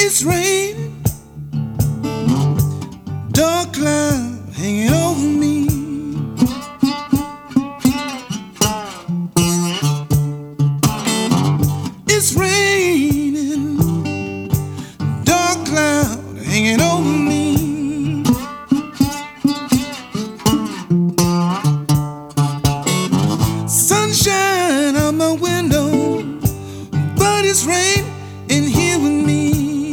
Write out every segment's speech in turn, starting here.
It's raining, dark cloud hanging over me. It's raining, dark cloud hanging over me. Sunshine out my window, but it's rain in here with me.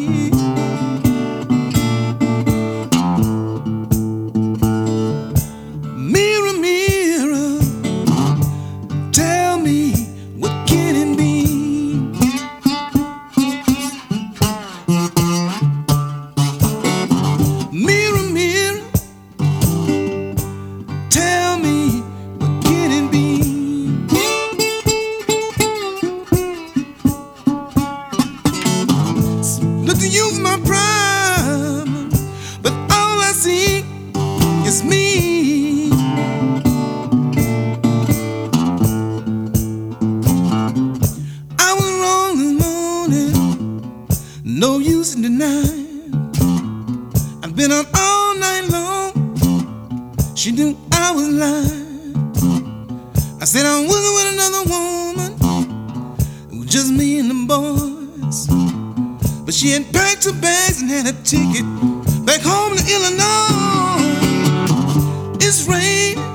Mirror, mirror, tell me what can it be? Mirror, mirror, tell me what can it be? Look to you for my prime, but all I see is me. I was wrong this morning, no use in denying. I've been out all night long, she knew I was lying. I said I wasn't with another woman, it was just me and the boys. But she had packed her bags and had a ticket back home to Illinois. It's raining,